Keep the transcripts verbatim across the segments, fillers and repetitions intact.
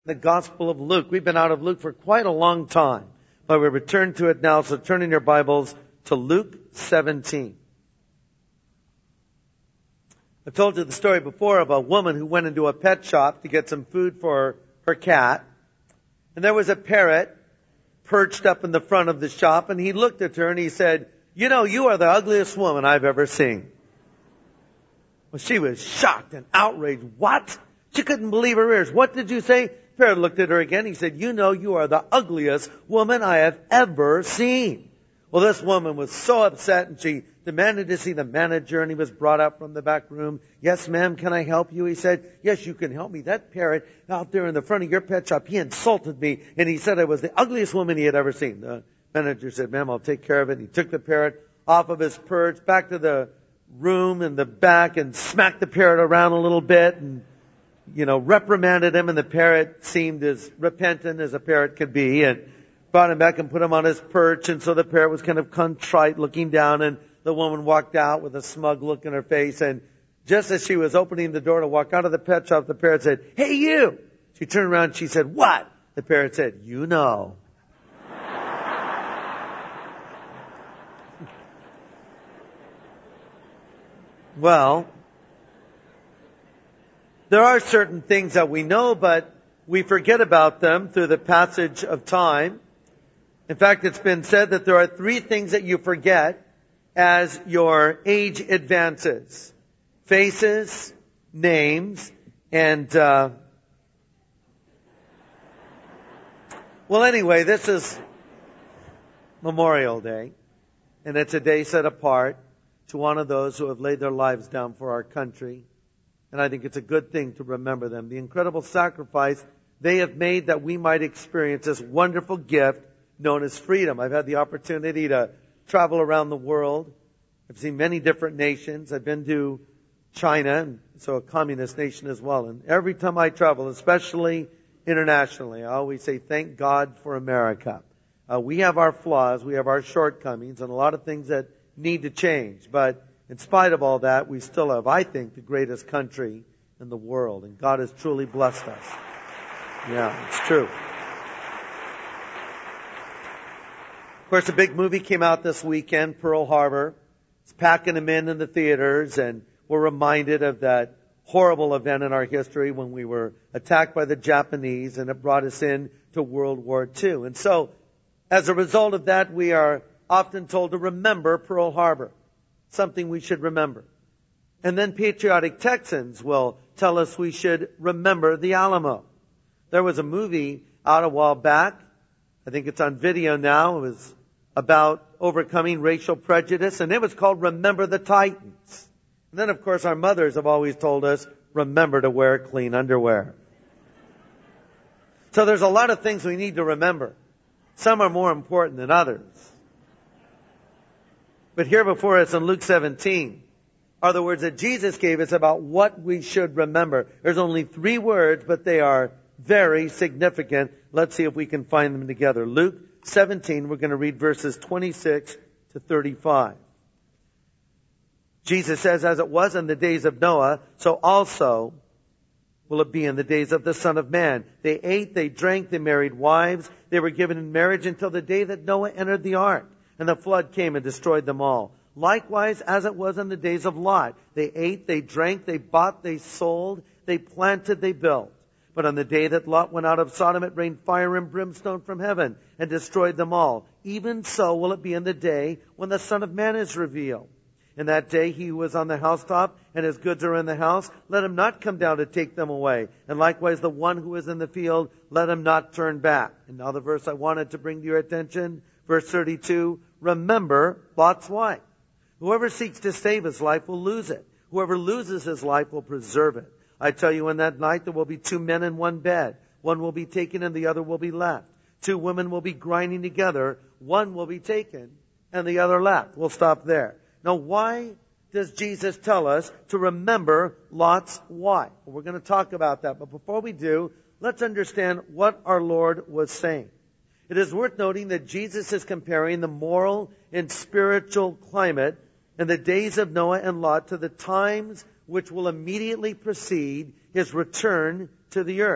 The Gospel of Luke. We've been out of Luke for quite a long time, but we return to it now, so turn in your Bibles to Luke seventeen. I've told you the story before of a woman who went into a pet shop to get some food for her cat, and there was a parrot perched up in the front of the shop, and he looked at her and he said, "You know, you are the ugliest woman I've ever seen." Well, she was shocked and outraged. What? She couldn't believe her ears. "What did you say?" The parrot looked at her again. He said, "You know, you are the ugliest woman I have ever seen." Well, this woman was so upset, and she demanded to see the manager, and he was brought up from the back room. "Yes, ma'am, can I help you?" He said, "Yes, you can help me. That parrot out there in the front of your pet shop, he insulted me, and he said I was the ugliest woman he had ever seen." The manager said, "Ma'am, I'll take care of it." He took the parrot off of his perch, back to the room in the back, and smacked the parrot around a little bit, and you know, reprimanded him, and the parrot seemed as repentant as a parrot could be, and brought him back and put him on his perch, and so the parrot was kind of contrite looking down, and the woman walked out with a smug look in her face, and just as she was opening the door to walk out of the pet shop, the parrot said, "Hey, you!" She turned around and she said, "What?" The parrot said, "You know." Well, there are certain things that we know, but we forget about them through the passage of time. In fact, it's been said that there are three things that you forget as your age advances: faces, names, and, uh, well, anyway, this is Memorial Day, and it's a day set apart to honor those who have laid their lives down for our country. And I think it's a good thing to remember them. The incredible sacrifice they have made that we might experience this wonderful gift known as freedom. I've had the opportunity to travel around the world. I've seen many different nations. I've been to China, and so a communist nation as well. And every time I travel, especially internationally, I always say, thank God for America. Uh, we have our flaws, we have our shortcomings, and a lot of things that need to change. But in spite of all that, we still have, I think, the greatest country in the world. And God has truly blessed us. Yeah, it's true. Of course, a big movie came out this weekend, Pearl Harbor. It's packing them in in the theaters, and we're reminded of that horrible event in our history when we were attacked by the Japanese, and it brought us in to World War Two. And so, as a result of that, we are often told to remember Pearl Harbor. Something we should remember. And then patriotic Texans will tell us we should remember the Alamo. There was a movie out a while back. I think it's on video now. It was about overcoming racial prejudice, and it was called Remember the Titans. And then, of course, our mothers have always told us, remember to wear clean underwear. So there's a lot of things we need to remember. Some are more important than others. But here before us in Luke seventeen are the words that Jesus gave us about what we should remember. There's only three words, but they are very significant. Let's see if we can find them together. Luke seventeen, we're going to read verses twenty-six to thirty-five. Jesus says, "As it was in the days of Noah, so also will it be in the days of the Son of Man. They ate, they drank, they married wives. They were given in marriage until the day that Noah entered the ark. And the flood came and destroyed them all. Likewise, as it was in the days of Lot, they ate, they drank, they bought, they sold, they planted, they built. But on the day that Lot went out of Sodom, it rained fire and brimstone from heaven and destroyed them all. Even so will it be in the day when the Son of Man is revealed. In that day he who was on the housetop and his goods are in the house, let him not come down to take them away. And likewise the one who is in the field, let him not turn back." And now the verse I wanted to bring to your attention, verse thirty-two, remember Lot's wife. Whoever seeks to save his life will lose it. Whoever loses his life will preserve it. I tell you, in that night there will be two men in one bed. One will be taken and the other will be left. Two women will be grinding together. One will be taken and the other left. We'll stop there. Now, why does Jesus tell us to remember Lot's wife? Well, we're going to talk about that. But before we do, let's understand what our Lord was saying. It is worth noting that Jesus is comparing the moral and spiritual climate in the days of Noah and Lot to the times which will immediately precede his return to the earth.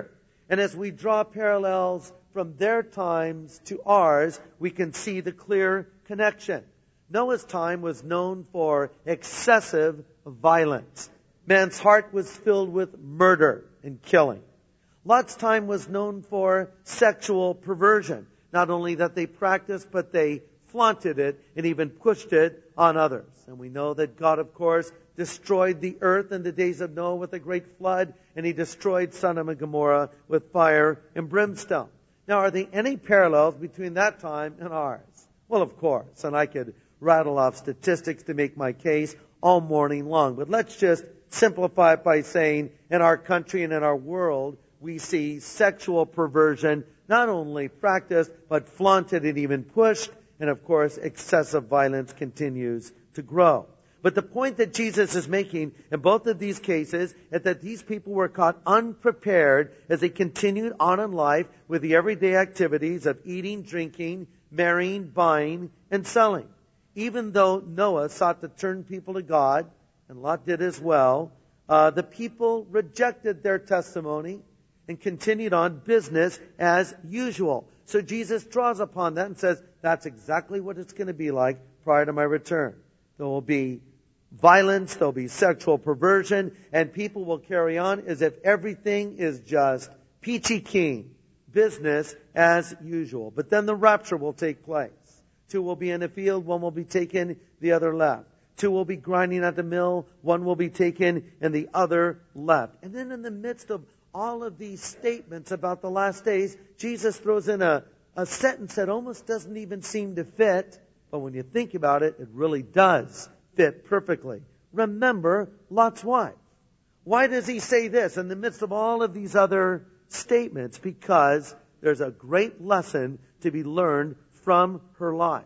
And as we draw parallels from their times to ours, we can see the clear connection. Noah's time was known for excessive violence. Man's heart was filled with murder and killing. Lot's time was known for sexual perversion. Not only that they practiced, but they flaunted it and even pushed it on others. And we know that God, of course, destroyed the earth in the days of Noah with a great flood, and He destroyed Sodom and Gomorrah with fire and brimstone. Now, are there any parallels between that time and ours? Well, of course, and I could rattle off statistics to make my case all morning long. But let's just simplify it by saying in our country and in our world, we see sexual perversion not only practiced, but flaunted and even pushed. And of course, excessive violence continues to grow. But the point that Jesus is making in both of these cases is that these people were caught unprepared as they continued on in life with the everyday activities of eating, drinking, marrying, buying, and selling. Even though Noah sought to turn people to God, and Lot did as well, uh, the people rejected their testimony and continued on business as usual. So Jesus draws upon that and says, that's exactly what it's going to be like prior to my return. There will be violence, there will be sexual perversion, and people will carry on as if everything is just peachy keen, business as usual. But then the rapture will take place. Two will be in the field, one will be taken, the other left. Two will be grinding at the mill, one will be taken, and the other left. And then in the midst of all of these statements about the last days, Jesus throws in a, a sentence that almost doesn't even seem to fit, but when you think about it, it really does fit perfectly. Remember Lot's wife. Why does he say this in the midst of all of these other statements? Because there's a great lesson to be learned from her life.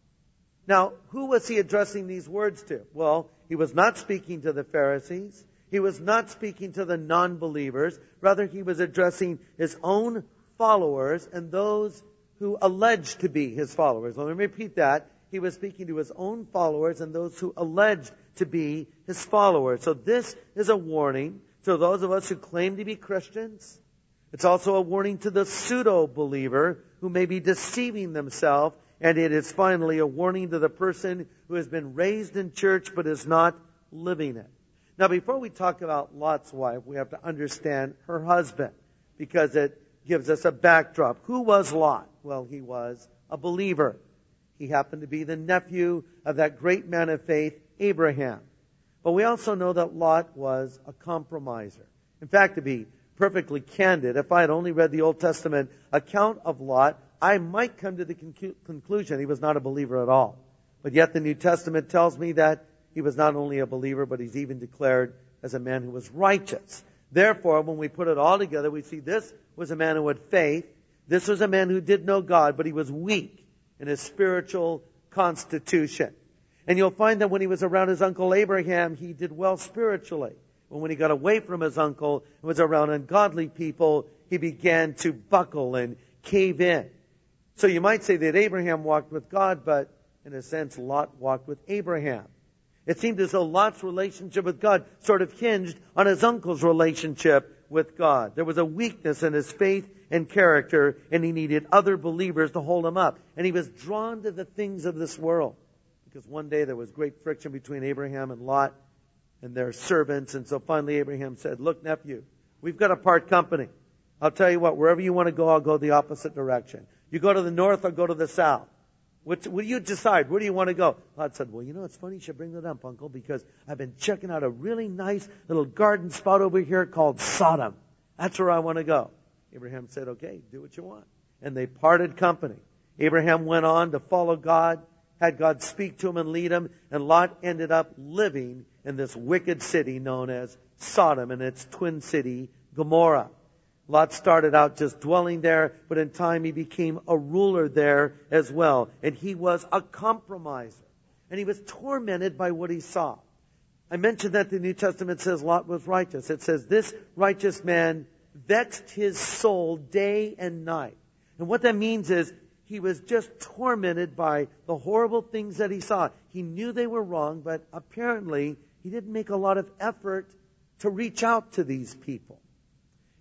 Now, who was he addressing these words to? Well, he was not speaking to the Pharisees. He was not speaking to the non-believers. Rather, he was addressing his own followers and those who alleged to be his followers. Let me repeat that. He was speaking to his own followers and those who alleged to be his followers. So this is a warning to those of us who claim to be Christians. It's also a warning to the pseudo-believer who may be deceiving themselves. And it is finally a warning to the person who has been raised in church but is not living it. Now, before we talk about Lot's wife, we have to understand her husband because it gives us a backdrop. Who was Lot? Well, he was a believer. He happened to be the nephew of that great man of faith, Abraham. But we also know that Lot was a compromiser. In fact, to be perfectly candid, if I had only read the Old Testament account of Lot, I might come to the concu- conclusion he was not a believer at all. But yet the New Testament tells me that he was not only a believer, but he's even declared as a man who was righteous. Therefore, when we put it all together, we see this was a man who had faith. This was a man who did know God, but he was weak in his spiritual constitution. And you'll find that when he was around his uncle Abraham, he did well spiritually. But when he got away from his uncle and was around ungodly people, he began to buckle and cave in. So you might say that Abraham walked with God, but in a sense, Lot walked with Abraham. It seemed as though Lot's relationship with God sort of hinged on his uncle's relationship with God. There was a weakness in his faith and character, and he needed other believers to hold him up. And he was drawn to the things of this world. Because one day there was great friction between Abraham and Lot and their servants. And so finally Abraham said, look, nephew, we've got to part company. I'll tell you what, wherever you want to go, I'll go the opposite direction. You go to the north, I'll go to the south. What, what do you decide? Where do you want to go? Lot said, well, you know, it's funny you should bring that up, Uncle, because I've been checking out a really nice little garden spot over here called Sodom. That's where I want to go. Abraham said, okay, do what you want. And they parted company. Abraham went on to follow God, had God speak to him and lead him, and Lot ended up living in this wicked city known as Sodom and its twin city, Gomorrah. Lot started out just dwelling there, but in time he became a ruler there as well. And he was a compromiser. And he was tormented by what he saw. I mentioned that the New Testament says Lot was righteous. It says this righteous man vexed his soul day and night. And what that means is he was just tormented by the horrible things that he saw. He knew they were wrong, but apparently he didn't make a lot of effort to reach out to these people.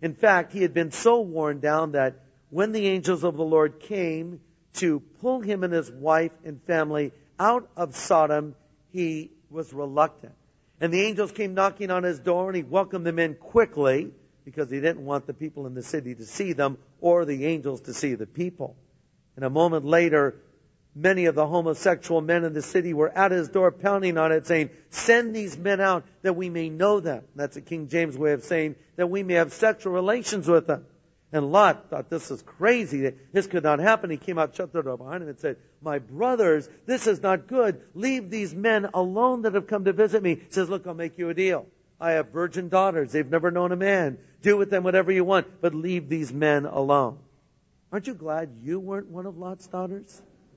In fact, he had been so worn down that when the angels of the Lord came to pull him and his wife and family out of Sodom, he was reluctant. And the angels came knocking on his door, and he welcomed them in quickly because he didn't want the people in the city to see them or the angels to see the people. And a moment later, many of the homosexual men in the city were at his door pounding on it saying, "Send these men out that we may know them." That's a King James way of saying that we may have sexual relations with them. And Lot thought this was crazy, that this could not happen. He came out, shut the door behind him and said, "My brothers, this is not good. Leave these men alone that have come to visit me." He says, "Look, I'll make you a deal. I have virgin daughters. They've never known a man. Do with them whatever you want, but leave these men alone." Aren't you glad you weren't one of Lot's daughters?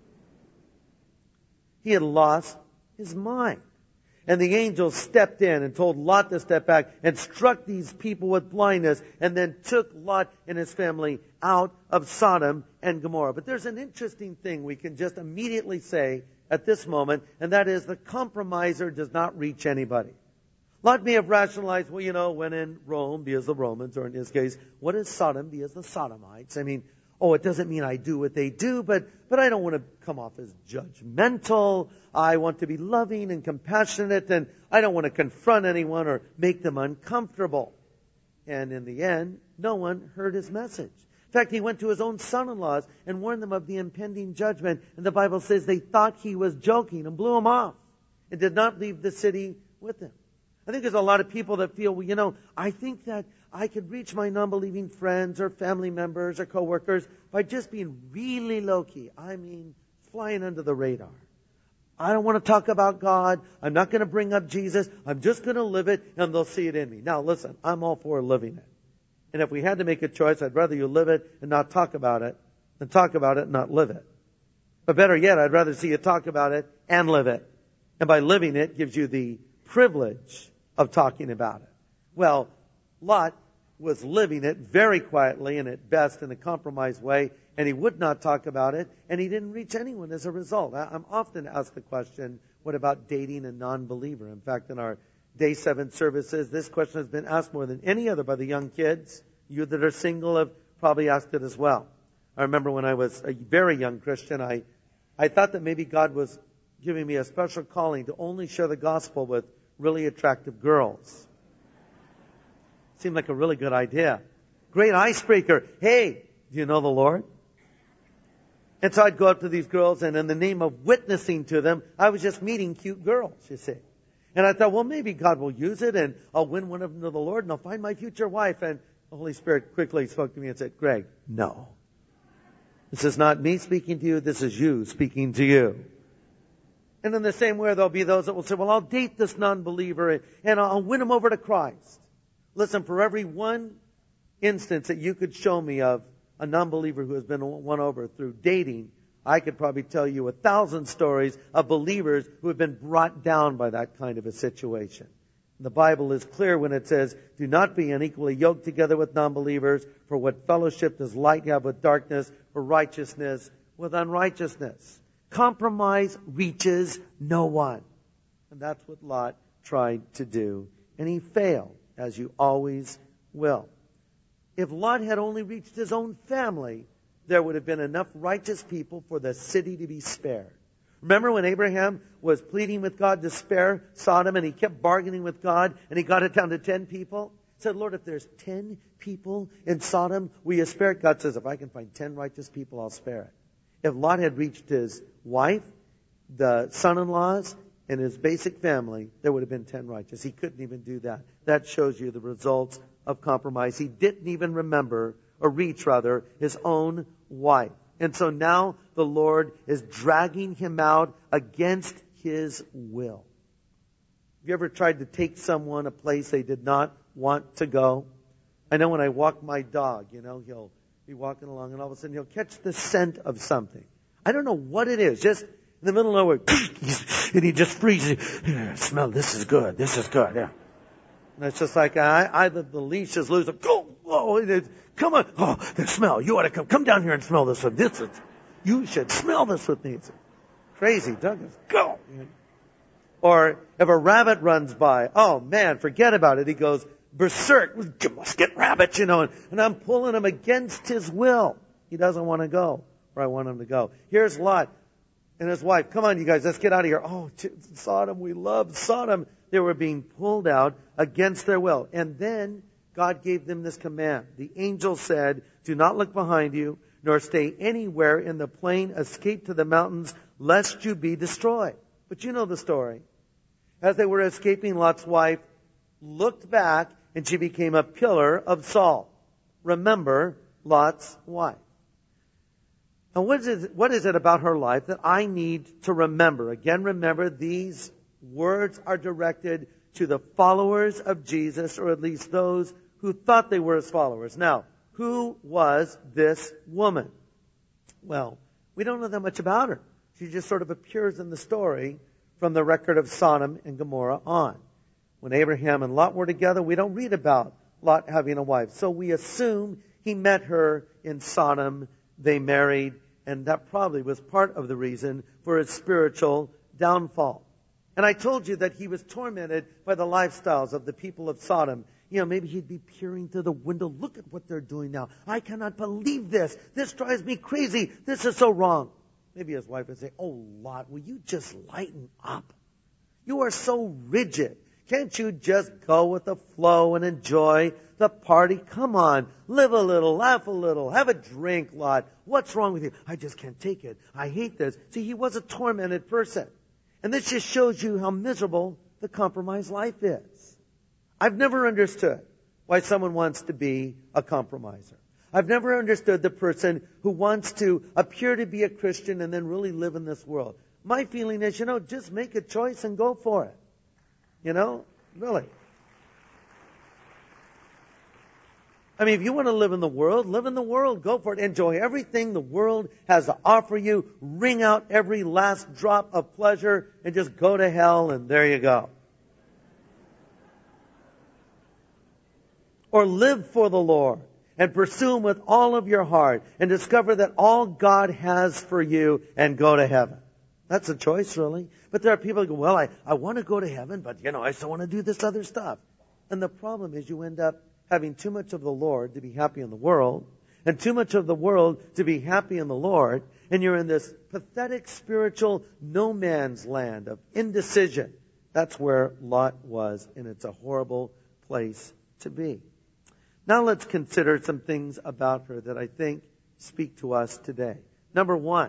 He had lost his mind. And the angels stepped in and told Lot to step back and struck these people with blindness and then took Lot and his family out of Sodom and Gomorrah. But there's an interesting thing we can just immediately say at this moment, and that is the compromiser does not reach anybody. Lot may have rationalized, well, you know, when in Rome, be as the Romans, or in his case, what is Sodom, be as the Sodomites. I mean, oh, it doesn't mean I do what they do, but, but I don't want to come off as judgmental. I want to be loving and compassionate, and I don't want to confront anyone or make them uncomfortable. And in the end, no one heard his message. In fact, he went to his own son-in-laws and warned them of the impending judgment. And the Bible says they thought he was joking and blew him off and did not leave the city with him. I think there's a lot of people that feel, well, you know, I think that I could reach my non-believing friends or family members or coworkers by just being really low-key. I mean, flying under the radar. I don't want to talk about God. I'm not going to bring up Jesus. I'm just going to live it, and they'll see it in me. Now, listen, I'm all for living it. And if we had to make a choice, I'd rather you live it and not talk about it than talk about it and not live it. But better yet, I'd rather see you talk about it and live it. And by living it gives you the privilege of talking about it. Well, Lot was living it very quietly and at best in a compromised way, and he would not talk about it, and he didn't reach anyone as a result. I'm often asked the question, what about dating a non-believer? In fact, in our day seven services, this question has been asked more than any other by the young kids. You that are single have probably asked it as well. I remember when I was a very young Christian, I, I thought that maybe God was giving me a special calling to only share the gospel with really attractive girls. Seemed like a really good idea. Great icebreaker. Hey, do you know the Lord? And so I'd go up to these girls, and in the name of witnessing to them, I was just meeting cute girls, you see. And I thought, well, maybe God will use it, and I'll win one of them to the Lord, and I'll find my future wife. And the Holy Spirit quickly spoke to me and said, Greg, no. This is not me speaking to you. This is you speaking to you. And in the same way, there'll be those that will say, well, I'll date this non-believer, and I'll win him over to Christ. Listen, for every one instance that you could show me of a non-believer who has been won over through dating, I could probably tell you a thousand stories of believers who have been brought down by that kind of a situation. The Bible is clear when it says, do not be unequally yoked together with non-believers, for what fellowship does light have with darkness, or righteousness with unrighteousness. Compromise reaches no one. And that's what Lot tried to do. And he failed, as you always will. If Lot had only reached his own family, there would have been enough righteous people for the city to be spared. Remember when Abraham was pleading with God to spare Sodom, and he kept bargaining with God, and he got it down to ten people? He said, Lord, if there's ten people in Sodom, will you spare it? God says, if I can find ten righteous people, I'll spare it. If Lot had reached his wife, the son-in-laws, and his basic family, there would have been ten righteous. He couldn't even do that. That shows you the results of compromise. He didn't even remember, or reach rather, his own wife. And so now the Lord is dragging him out against his will. Have you ever tried to take someone a place they did not want to go? I know when I walk my dog, you know, he'll be walking along and all of a sudden he'll catch the scent of something. I don't know what it is. Just in the middle of nowhere, and he just freezes. Yeah, smell, this is good. This is good. Yeah. And it's just like I, either the leash is loose. Go, oh, come on. Oh, the smell. You ought to come. Come down here and smell this one. This is, you should smell this with me. It's crazy, Douglas. Go. Or if a rabbit runs by, oh man, forget about it. He goes berserk, musket rabbit, you know, and, and I'm pulling him against his will. He doesn't want to go where I want him to go. Here's Lot and his wife. Come on, you guys, let's get out of here. Oh, Sodom, we love Sodom. They were being pulled out against their will. And then God gave them this command. The angel said, do not look behind you, nor stay anywhere in the plain. Escape to the mountains, lest you be destroyed. But you know the story. As they were escaping, Lot's wife looked back, and she became a pillar of salt. Remember Lot's wife. Now, what is it, what is it about her life that I need to remember? Again, remember, these words are directed to the followers of Jesus, or at least those who thought they were his followers. Now, who was this woman? Well, we don't know that much about her. She just sort of appears in the story from the record of Sodom and Gomorrah on. When Abraham and Lot were together, we don't read about Lot having a wife. So we assume he met her in Sodom, they married, and that probably was part of the reason for his spiritual downfall. And I told you that he was tormented by the lifestyles of the people of Sodom. You know, maybe he'd be peering through the window. Look at what they're doing now. I cannot believe this. This drives me crazy. This is so wrong. Maybe his wife would say, oh, Lot, will you just lighten up? You are so rigid. Can't you just go with the flow and enjoy the party? Come on, live a little, laugh a little, have a drink, Lot. What's wrong with you? I just can't take it. I hate this. See, he was a tormented person. And this just shows you how miserable the compromised life is. I've never understood why someone wants to be a compromiser. I've never understood the person who wants to appear to be a Christian and then really live in this world. My feeling is, you know, just make a choice and go for it. You know, really. I mean, if you want to live in the world, live in the world. Go for it. Enjoy everything the world has to offer you. Wring out every last drop of pleasure and just go to hell, and there you go. Or live for the Lord and pursue Him with all of your heart and discover that all God has for you and go to heaven. That's a choice, really. But there are people who go, well, I, I want to go to heaven, but, you know, I still want to do this other stuff. And the problem is you end up having too much of the Lord to be happy in the world, and too much of the world to be happy in the Lord, and you're in this pathetic spiritual no man's land of indecision. That's where Lot was, and it's a horrible place to be. Now let's consider some things about her that I think speak to us today. Number one,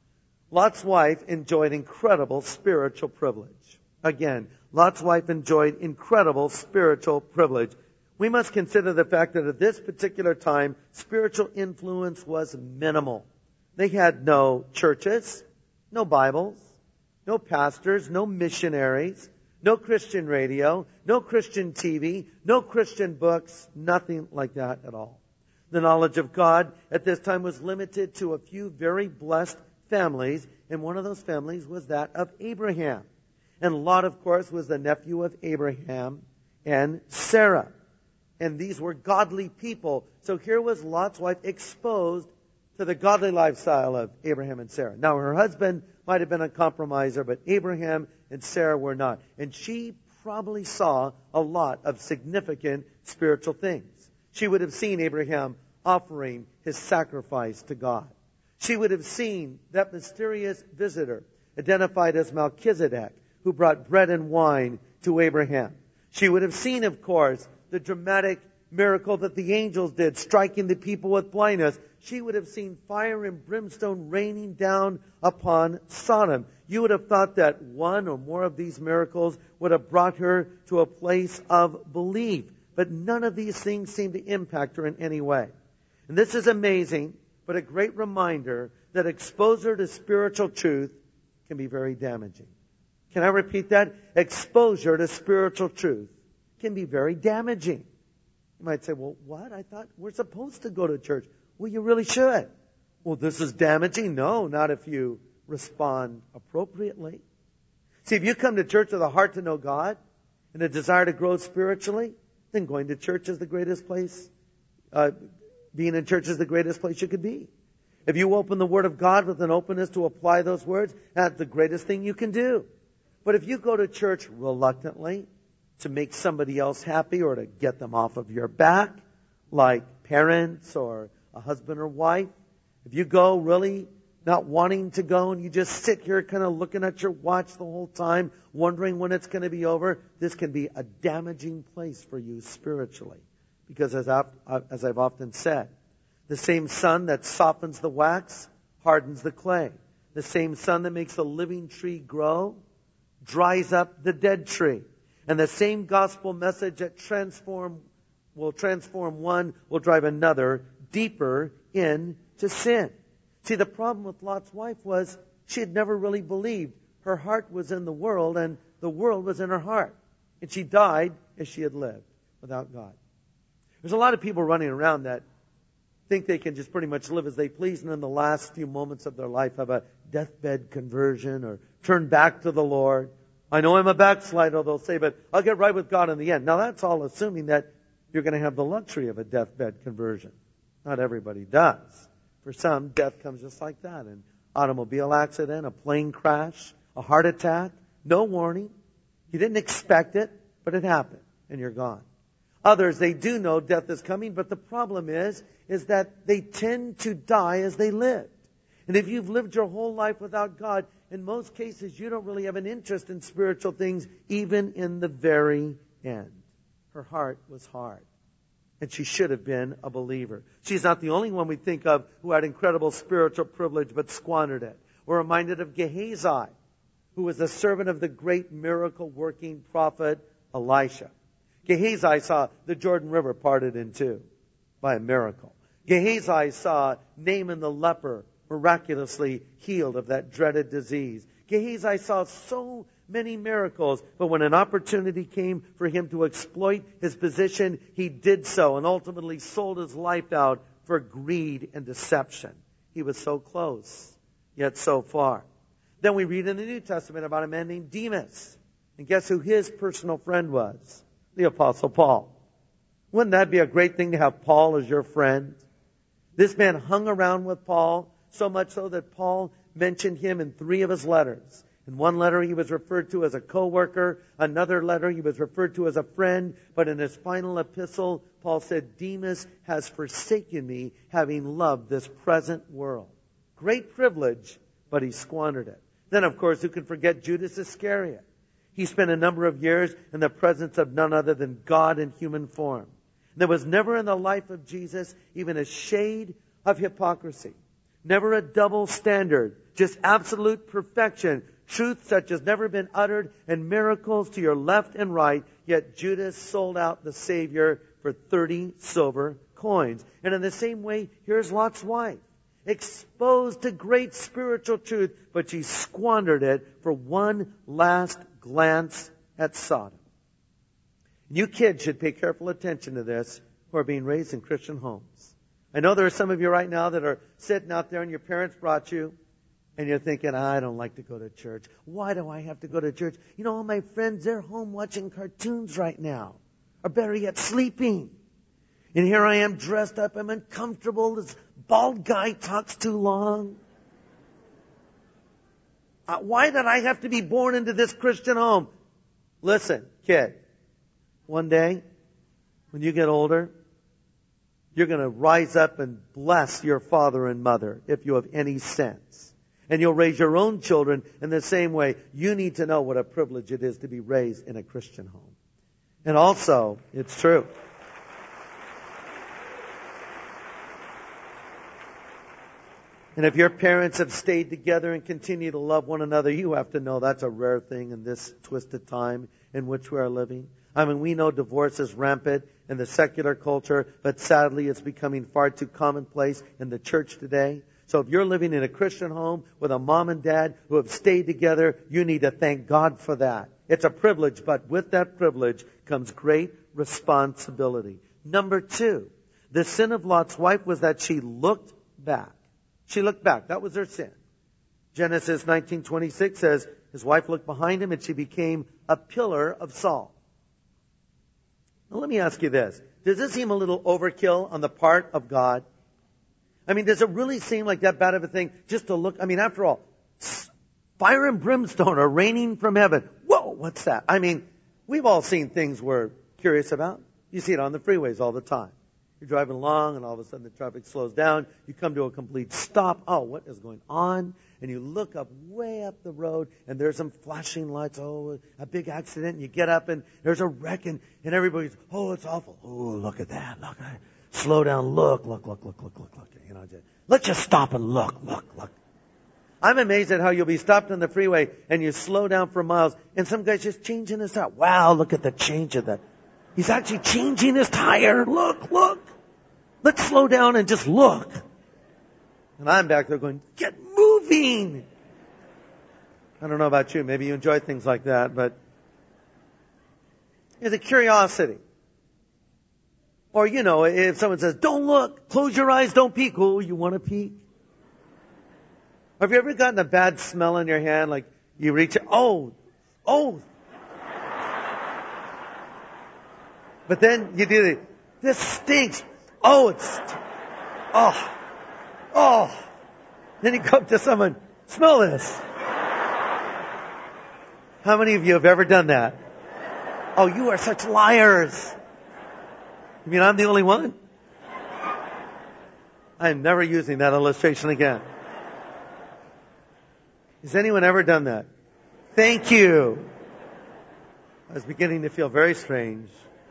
Lot's wife enjoyed incredible spiritual privilege. Again, Lot's wife enjoyed incredible spiritual privilege. We must consider the fact that at this particular time, spiritual influence was minimal. They had no churches, no Bibles, no pastors, no missionaries, no Christian radio, no Christian T V, no Christian books, nothing like that at all. The knowledge of God at this time was limited to a few very blessed families, and one of those families was that of Abraham. And Lot, of course, was the nephew of Abraham and Sarah. And these were godly people. So here was Lot's wife exposed to the godly lifestyle of Abraham and Sarah. Now, her husband might have been a compromiser, but Abraham and Sarah were not. And she probably saw a lot of significant spiritual things. She would have seen Abraham offering his sacrifice to God. She would have seen that mysterious visitor, identified as Melchizedek, who brought bread and wine to Abraham. She would have seen, of course, the dramatic miracle that the angels did, striking the people with blindness. She would have seen fire and brimstone raining down upon Sodom. You would have thought that one or more of these miracles would have brought her to a place of belief. But none of these things seem to impact her in any way. And this is amazing, but a great reminder that exposure to spiritual truth can be very damaging. Can I repeat that? Exposure to spiritual truth can be very damaging. You might say, well, what? I thought we're supposed to go to church. Well, you really should. Well, this is damaging? No, not if you respond appropriately. See, if you come to church with a heart to know God and a desire to grow spiritually, then going to church is the greatest place, uh, being in church is the greatest place you could be. If you open the Word of God with an openness to apply those words, that's the greatest thing you can do. But if you go to church reluctantly, to make somebody else happy or to get them off of your back, like parents or a husband or wife. If you go really not wanting to go and you just sit here kind of looking at your watch the whole time, wondering when it's going to be over, this can be a damaging place for you spiritually. Because as I've, as I've often said, the same sun that softens the wax hardens the clay. The same sun that makes the living tree grow dries up the dead tree. And the same gospel message that transform will transform one will drive another deeper into sin. See, the problem with Lot's wife was she had never really believed. Her heart was in the world and the world was in her heart. And she died as she had lived without God. There's a lot of people running around that think they can just pretty much live as they please and in the last few moments of their life have a deathbed conversion or turn back to the Lord. I know I'm a backslider, they'll say, but I'll get right with God in the end. Now that's all assuming that you're going to have the luxury of a deathbed conversion. Not everybody does. For some, death comes just like that. An automobile accident, a plane crash, a heart attack, no warning. You didn't expect it, but it happened, and you're gone. Others, they do know death is coming, but the problem is, is that they tend to die as they lived. And if you've lived your whole life without God, in most cases, you don't really have an interest in spiritual things, even in the very end. Her heart was hard. And she should have been a believer. She's not the only one we think of who had incredible spiritual privilege but squandered it. We're reminded of Gehazi, who was the servant of the great miracle-working prophet Elisha. Gehazi saw the Jordan River parted in two by a miracle. Gehazi saw Naaman the leper miraculously healed of that dreaded disease. Gehazi saw so many miracles, but when an opportunity came for him to exploit his position, he did so and ultimately sold his life out for greed and deception. He was so close, yet so far. Then we read in the New Testament about a man named Demas. And guess who his personal friend was? The Apostle Paul. Wouldn't that be a great thing to have Paul as your friend? This man hung around with Paul, so much so that Paul mentioned him in three of his letters. In one letter, he was referred to as a co-worker. Another letter, he was referred to as a friend. But in his final epistle, Paul said, Demas has forsaken me, having loved this present world. Great privilege, but he squandered it. Then, of course, who can forget Judas Iscariot? He spent a number of years in the presence of none other than God in human form. There was never in the life of Jesus even a shade of hypocrisy. Never a double standard. Just absolute perfection. Truth such as never been uttered and miracles to your left and right. Yet Judas sold out the Savior for thirty silver coins. And in the same way, here's Lot's wife. Exposed to great spiritual truth, but she squandered it for one last glance at Sodom. You kids should pay careful attention to this who are being raised in Christian homes. I know there are some of you right now that are sitting out there and your parents brought you and you're thinking, I don't like to go to church. Why do I have to go to church? You know, all my friends, they're home watching cartoons right now. Or better yet, sleeping. And here I am dressed up. I'm uncomfortable. This bald guy talks too long. Uh, why did I have to be born into this Christian home? Listen, kid. One day, when you get older, you're going to rise up and bless your father and mother if you have any sense. And you'll raise your own children in the same way. You need to know what a privilege it is to be raised in a Christian home. And also, it's true. And if your parents have stayed together and continue to love one another, you have to know that's a rare thing in this twisted time in which we are living. I mean, we know divorce is rampant in the secular culture, but sadly it's becoming far too commonplace in the church today. So if you're living in a Christian home with a mom and dad who have stayed together, you need to thank God for that. It's a privilege, but with that privilege comes great responsibility. Number two, the sin of Lot's wife was that she looked back. She looked back. That was her sin. Genesis nineteen twenty-six says, his wife looked behind him and she became a pillar of salt. Now let me ask you this. Does this seem a little overkill on the part of God? I mean, does it really seem like that bad of a thing just to look? I mean, after all, fire and brimstone are raining from heaven. Whoa, what's that? I mean, We've all seen things we're curious about. You see it on the freeways all the time. You're driving along and all of a sudden the traffic slows down. You come to a complete stop. Oh, what is going on? And you look up way up the road and there's some flashing lights. Oh, a big accident. And you get up and there's a wreck and, and everybody's, oh, it's awful. Oh, look at that. Look at it. Slow down. Look, look, look, look, look, look, look. You know, just, let's just stop and look, look, look. I'm amazed at how you'll be stopped on the freeway and you slow down for miles and some guy's just changing his tire. Wow, look at the change of that. He's actually changing his tire. Look, look. Let's slow down and just look. And I'm back there going, get moving. I don't know about you. Maybe you enjoy things like that, but it's a curiosity. Or, you know, if someone says, don't look, close your eyes, don't peek. Oh, you want to peek? Have you ever gotten a bad smell in your hand? Like you reach it, oh, oh. But then you do the, this stinks. Oh, it's, oh, oh. Then you go up to someone, smell this. How many of you have ever done that? Oh, you are such liars. You mean I'm the only one? I'm never using that illustration again. Has anyone ever done that? Thank you. I was beginning to feel very strange.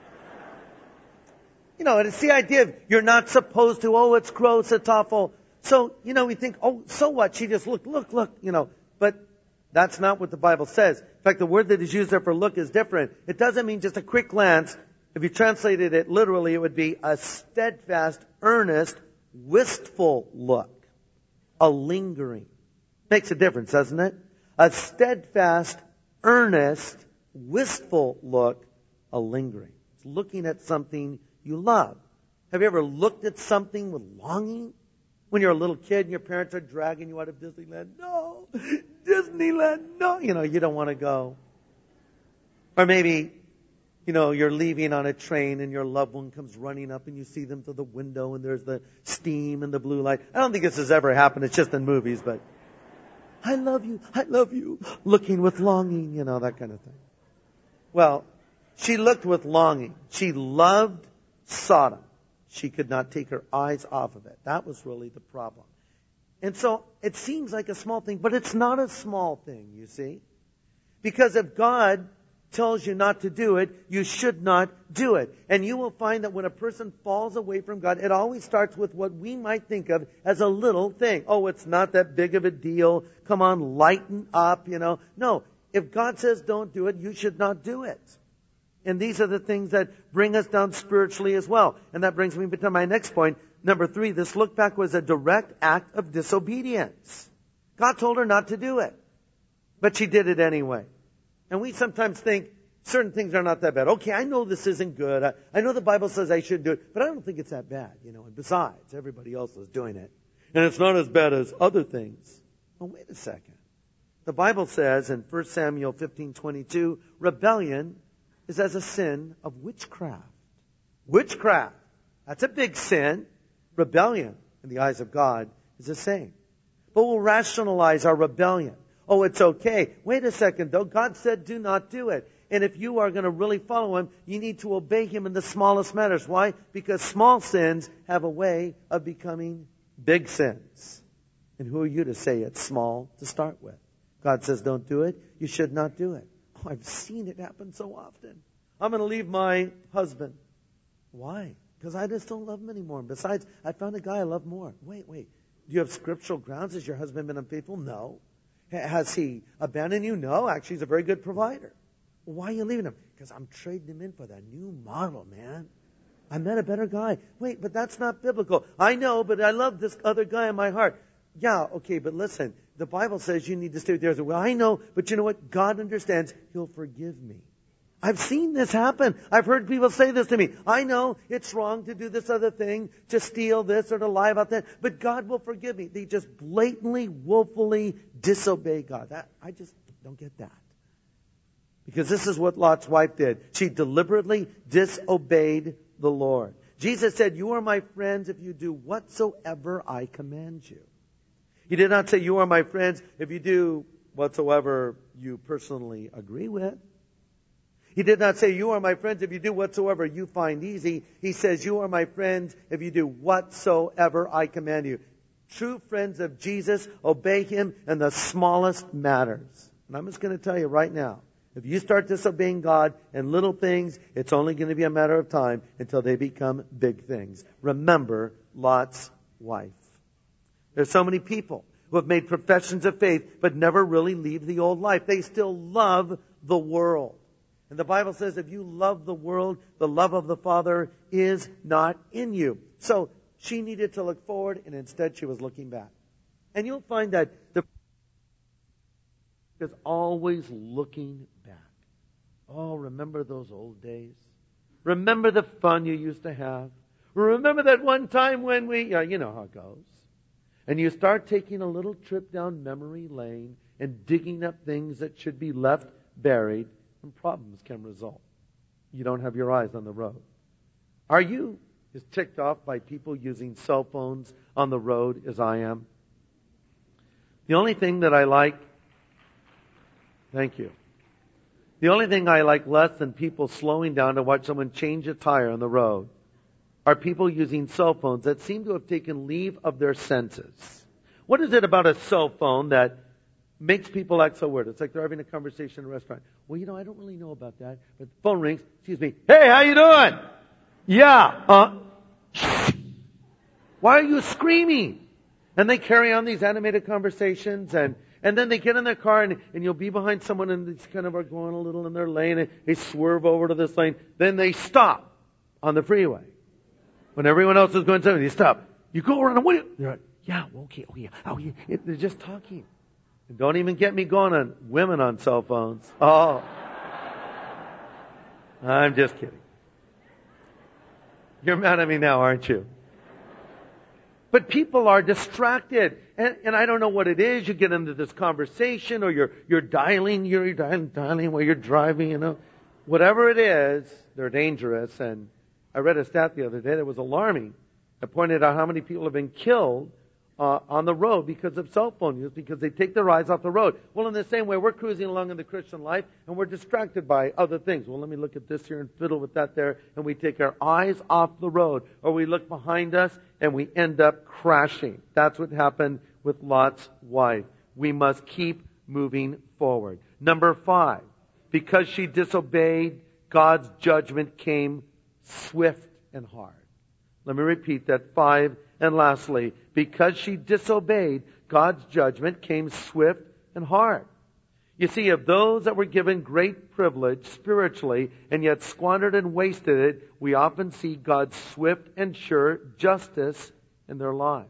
You know, it's the idea of you're not supposed to, oh, it's gross, it's awful. So, you know, we think, oh, so what? She just looked, look, look, you know. But that's not what the Bible says. In fact, the word that is used there for look is different. It doesn't mean just a quick glance. If you translated it literally, it would be a steadfast, earnest, wistful look. A lingering. Makes a difference, doesn't it? A steadfast, earnest, wistful look. A lingering. It's looking at something you love. Have you ever looked at something with longing? When you're a little kid and your parents are dragging you out of Disneyland. No, Disneyland, no. You know, you don't want to go. Or maybe, you know, you're leaving on a train and your loved one comes running up and you see them through the window and there's the steam and the blue light. I don't think this has ever happened. It's just in movies, but I love you, I love you, looking with longing, you know, that kind of thing. Well, she looked with longing. She loved Sodom. She could not take her eyes off of it. That was really the problem. And so it seems like a small thing, but it's not a small thing, you see. Because if God tells you not to do it, you should not do it. And you will find that when a person falls away from God, it always starts with what we might think of as a little thing. Oh, it's not that big of a deal. Come on, lighten up, you know. No, if God says don't do it, you should not do it. And these are the things that bring us down spiritually as well. And that brings me to my next point. Number three, this look back was a direct act of disobedience. God told her not to do it. But she did it anyway. And we sometimes think certain things are not that bad. Okay, I know this isn't good. I, I know the Bible says I should do it. But I don't think it's that bad, you know. And besides, everybody else is doing it. And it's not as bad as other things. Well, wait a second. The Bible says in First Samuel fifteen twenty-two, rebellion is as a sin of witchcraft. Witchcraft. That's a big sin. Rebellion, in the eyes of God, is the same. But we'll rationalize our rebellion. Oh, it's okay. Wait a second, though. God said do not do it. And if you are going to really follow Him, you need to obey Him in the smallest matters. Why? Because small sins have a way of becoming big sins. And who are you to say it's small to start with? God says don't do it. You should not do it. Oh, I've seen it happen so often. I'm going to leave my husband. Why? Because I just don't love him anymore. And besides, I found a guy I love more. Wait, wait. Do you have scriptural grounds? Has your husband been unfaithful? No. Has he abandoned you? No. Actually, he's a very good provider. Well, why are you leaving him? Because I'm trading him in for that new model, man. I met a better guy. Wait, but that's not biblical. I know, but I love this other guy in my heart. Yeah, okay, but listen. The Bible says you need to stay with yours. Well, I know, but you know what? God understands. He'll forgive me. I've seen this happen. I've heard people say this to me. I know it's wrong to do this other thing, to steal this or to lie about that, but God will forgive me. They just blatantly, willfully disobey God. That, I just don't get that. Because this is what Lot's wife did. She deliberately disobeyed the Lord. Jesus said, you are my friends if you do whatsoever I command you. He did not say, you are my friends if you do whatsoever you personally agree with. He did not say, you are my friends if you do whatsoever you find easy. He says, you are my friends if you do whatsoever I command you. True friends of Jesus obey Him in the smallest matters. And I'm just going to tell you right now, if you start disobeying God in little things, it's only going to be a matter of time until they become big things. Remember Lot's wife. There's so many people who have made professions of faith but never really leave the old life. They still love the world. And the Bible says if you love the world, the love of the Father is not in you. So she needed to look forward, and instead she was looking back. And you'll find that the is always looking back. Oh, remember those old days? Remember the fun you used to have? Remember that one time when we, yeah, you know how it goes. And you start taking a little trip down memory lane and digging up things that should be left buried, and problems can result. You don't have your eyes on the road. Are you as ticked off by people using cell phones on the road as I am? The only thing that I like, thank you. The only thing I like less than people slowing down to watch someone change a tire on the road are people using cell phones that seem to have taken leave of their senses. What is it about a cell phone that makes people act so weird? It's like they're having a conversation in a restaurant. Well, you know, I don't really know about that. But the phone rings. Excuse me. Hey, how you doing? Yeah. Uh, why are you screaming? And they carry on these animated conversations, and, and then they get in their car, and, and you'll be behind someone, and they kind of are going a little in their lane, and they swerve over to this lane. Then they stop on the freeway. When everyone else is going somewhere, you stop. You go around, and what? They're like, yeah, okay, oh yeah, oh yeah. It, they're just talking. And don't even get me going on women on cell phones. Oh. I'm just kidding. You're mad at me now, aren't you? But people are distracted. And, and I don't know what it is. You get into this conversation, or you're, you're dialing, you're dialing, dialing while you're driving, you know. Whatever it is, they're dangerous. And I read a stat the other day that was alarming. It pointed out how many people have been killed uh, on the road because of cell phone use, because they take their eyes off the road. Well, in the same way, we're cruising along in the Christian life, and we're distracted by other things. Well, let me look at this here and fiddle with that there, and we take our eyes off the road, or we look behind us, and we end up crashing. That's what happened with Lot's wife. We must keep moving forward. Number five, because she disobeyed, God's judgment came swift and hard. Let me repeat that. Five, and lastly, because she disobeyed, God's judgment came swift and hard. You see, of those that were given great privilege spiritually and yet squandered and wasted it, we often see God's swift and sure justice in their lives.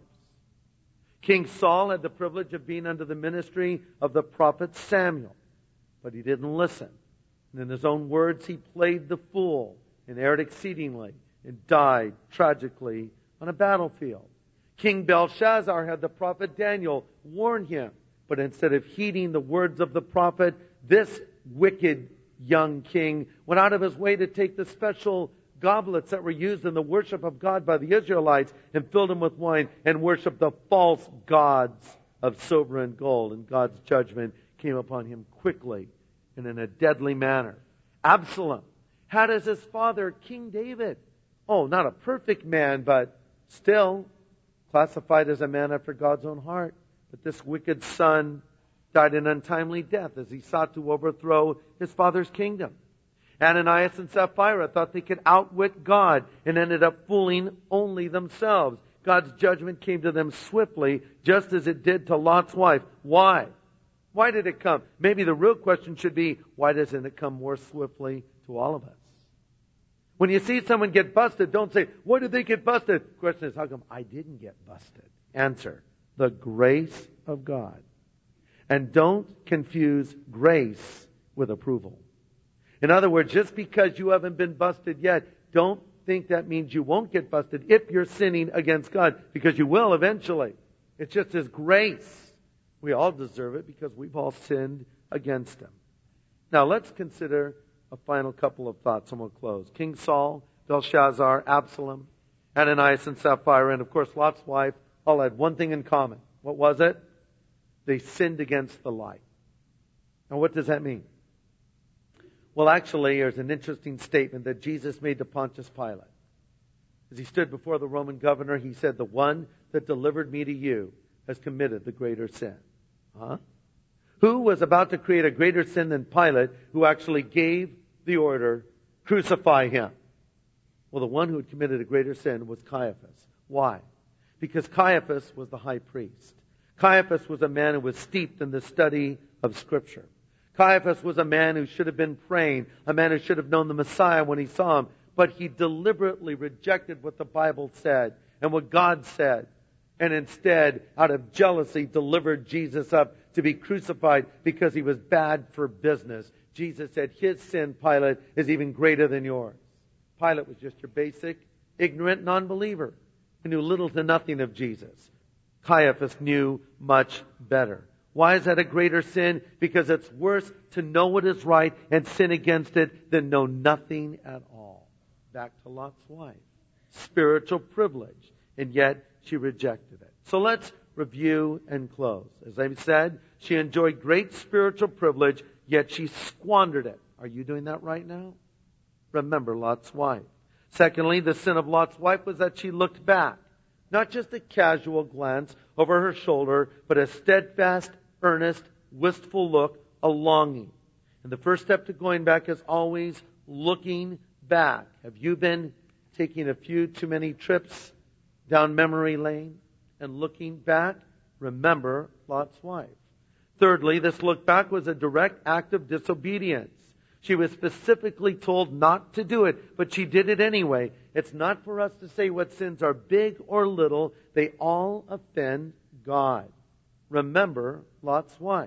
King Saul had the privilege of being under the ministry of the prophet Samuel, but he didn't listen. And in his own words, he played the fool and erred exceedingly and died tragically on a battlefield. King Belshazzar had the prophet Daniel warn him, but instead of heeding the words of the prophet, this wicked young king went out of his way to take the special goblets that were used in the worship of God by the Israelites and filled them with wine and worshiped the false gods of silver and gold. And God's judgment came upon him quickly and in a deadly manner. Absalom had as his father King David. Oh, not a perfect man, but still classified as a man after God's own heart. But this wicked son died an untimely death as he sought to overthrow his father's kingdom. Ananias and Sapphira thought they could outwit God and ended up fooling only themselves. God's judgment came to them swiftly, just as it did to Lot's wife. Why? Why did it come? Maybe the real question should be, why doesn't it come more swiftly to all of us? When you see someone get busted, don't say, why did they get busted? The question is, how come I didn't get busted? Answer, the grace of God. And don't confuse grace with approval. In other words, just because you haven't been busted yet, don't think that means you won't get busted if you're sinning against God, because you will eventually. It's just His grace. We all deserve it because we've all sinned against Him. Now let's consider a final couple of thoughts and we'll close. King Saul, Belshazzar, Absalom, Ananias and Sapphira, and of course Lot's wife all had one thing in common. What was it? They sinned against the light. Now what does that mean? Well, actually, there's an interesting statement that Jesus made to Pontius Pilate. As he stood before the Roman governor, he said, the one that delivered me to you has committed the greater sin. Huh? Who was about to create a greater sin than Pilate, who actually gave the order, crucify him? Well, the one who had committed a greater sin was Caiaphas. Why? Because Caiaphas was the high priest. Caiaphas was a man who was steeped in the study of Scripture. Caiaphas was a man who should have been praying, a man who should have known the Messiah when he saw him, but he deliberately rejected what the Bible said and what God said, and instead, out of jealousy, delivered Jesus up to be crucified because he was bad for business. Jesus said, his sin, Pilate, is even greater than yours. Pilate was just your basic, ignorant non-believer who knew little to nothing of Jesus. Caiaphas knew much better. Why is that a greater sin? Because it's worse to know what is right and sin against it than know nothing at all. Back to Lot's wife. Spiritual privilege. And yet she rejected it. So let's review and close. As I said, she enjoyed great spiritual privilege, yet she squandered it. Are you doing that right now? Remember Lot's wife. Secondly, the sin of Lot's wife was that she looked back. Not just a casual glance over her shoulder, but a steadfast, earnest, wistful look, a longing. And the first step to going back is always looking back. Have you been taking a few too many trips down memory lane and looking back? Remember Lot's wife. Thirdly, this look back was a direct act of disobedience. She was specifically told not to do it, but she did it anyway. It's not for us to say what sins are big or little. They all offend God. Remember Lot's wife.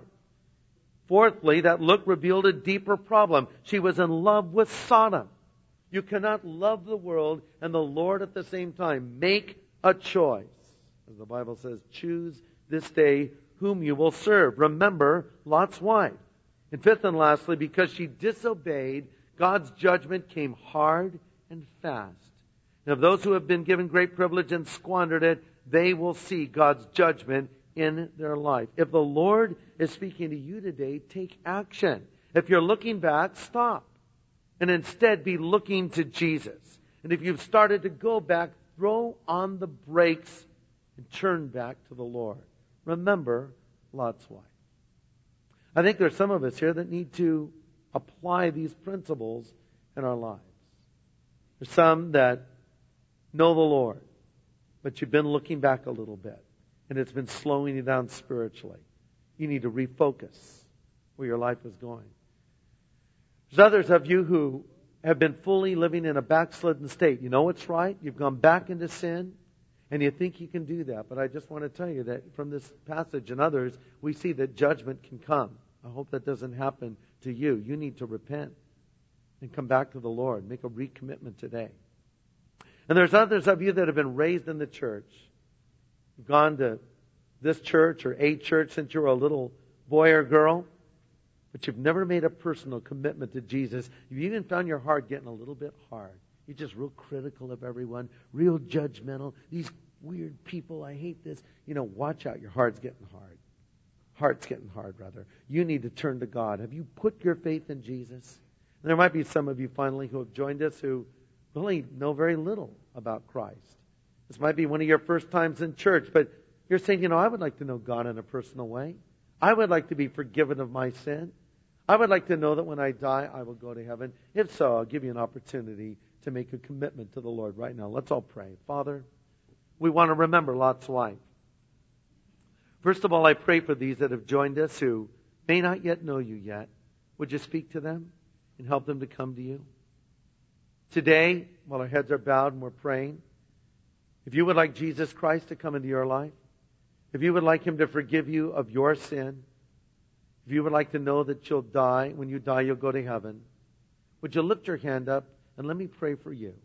Fourthly, that look revealed a deeper problem. She was in love with Sodom. You cannot love the world and the Lord at the same time. Make a choice. As the Bible says, choose this day whom you will serve. Remember Lot's wife. And fifth and lastly, because she disobeyed, God's judgment came hard and fast. And of those who have been given great privilege and squandered it, they will see God's judgment in their life. If the Lord is speaking to you today, take action. If you're looking back, stop. And instead be looking to Jesus. And if you've started to go back, throw on the brakes and turn back to the Lord. Remember Lot's wife. I think there's some of us here that need to apply these principles in our lives. There's some that know the Lord, but you've been looking back a little bit, and it's been slowing you down spiritually. You need to refocus where your life is going. There's others of you who have been fully living in a backslidden state. You know what's right. You've gone back into sin, and you think you can do that. But I just want to tell you that from this passage and others, we see that judgment can come. I hope that doesn't happen to you. You need to repent and come back to the Lord. Make a recommitment today. And there's others of you that have been raised in the church. You've gone to this church or a church since you were a little boy or girl, but you've never made a personal commitment to Jesus. You've even found your heart getting a little bit hard. You're just real critical of everyone, real judgmental. These weird people, I hate this. You know, watch out. Your heart's getting hard. Heart's getting hard, rather. You need to turn to God. Have you put your faith in Jesus? And there might be some of you finally who have joined us who really know very little about Christ. This might be one of your first times in church, but you're saying, you know, I would like to know God in a personal way. I would like to be forgiven of my sin. I would like to know that when I die, I will go to heaven. If so, I'll give you an opportunity to make a commitment to the Lord right now. Let's all pray. Father, we want to remember Lot's wife. First of all, I pray for these that have joined us who may not yet know you yet. Would you speak to them and help them to come to you? Today, while our heads are bowed and we're praying, if you would like Jesus Christ to come into your life, if you would like Him to forgive you of your sin, if you would like to know that you'll die, when you die you'll go to heaven, would you lift your hand up and let me pray for you,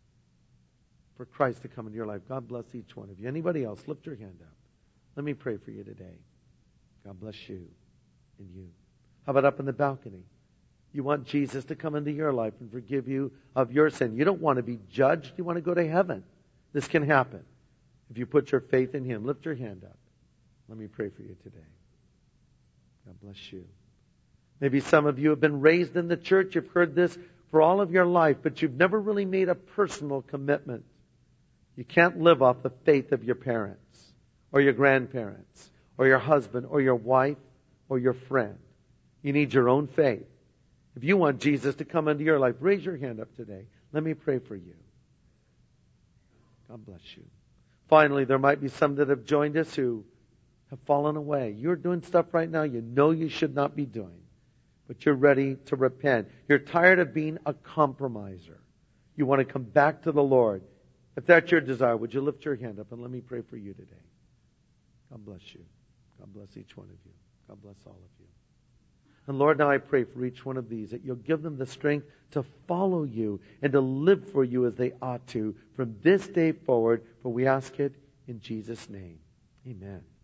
for Christ to come into your life. God bless each one of you. Anybody else, lift your hand up. Let me pray for you today. God bless you and you. How about up in the balcony? You want Jesus to come into your life and forgive you of your sin. You don't want to be judged. You want to go to heaven. This can happen if you put your faith in Him. Lift your hand up. Let me pray for you today. God bless you. Maybe some of you have been raised in the church. You've heard this for all of your life, but you've never really made a personal commitment. You can't live off the faith of your parents or your grandparents or your husband or your wife or your friend. You need your own faith. If you want Jesus to come into your life, raise your hand up today. Let me pray for you. God bless you. Finally, there might be some that have joined us who have fallen away. You're doing stuff right now you know you should not be doing, but you're ready to repent. You're tired of being a compromiser. You want to come back to the Lord. If that's your desire, would you lift your hand up and let me pray for you today? God bless you. God bless each one of you. God bless all of you. And Lord, now I pray for each one of these that you'll give them the strength to follow you and to live for you as they ought to from this day forward. For we ask it in Jesus' name. Amen.